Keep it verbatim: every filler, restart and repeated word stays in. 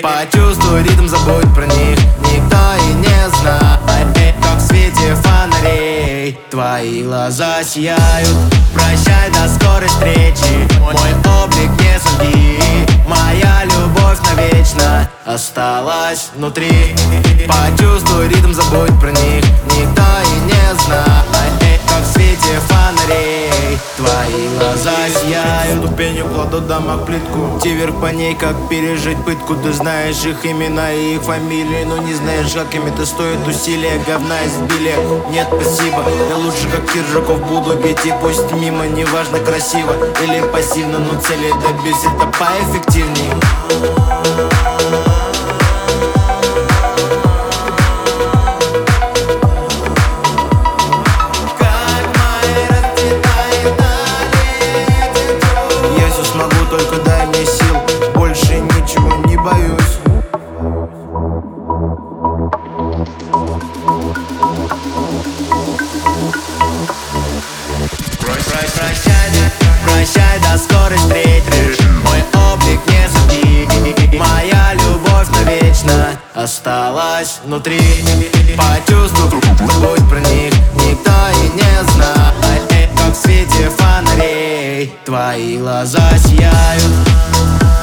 Почувствуй ритм, забудь про них. Никто и не знает, как в свете фонарей твои глаза сияют. Прощай, до скорой встречи. Мой облик не сожги. Моя любовь навечно осталась внутри. Почувствуй ритм, забудь про них. Никто и не знает, как в свете фонарей твои глаза сияют. Ступенью кладу дамаг плитку, идти вверх по ней, как пережить пытку. Ты знаешь их имена и их фамилии, но не знаешь, как им это стоит усилия. Говна избили, нет спасибо. Я лучше как Киржаков буду петь, и пусть мимо, неважно красиво или пассивно, но цели добьюсь, это поэффективней. Только дай мне сил, больше ничего не боюсь. Прощай, прощай, прощай, до скорой встречи. Мой облик не сожги. Моя любовь навечно осталась внутри. Почувствуй, забудь про них. Никто и не знает, как в свете фонарей твои глаза сияют.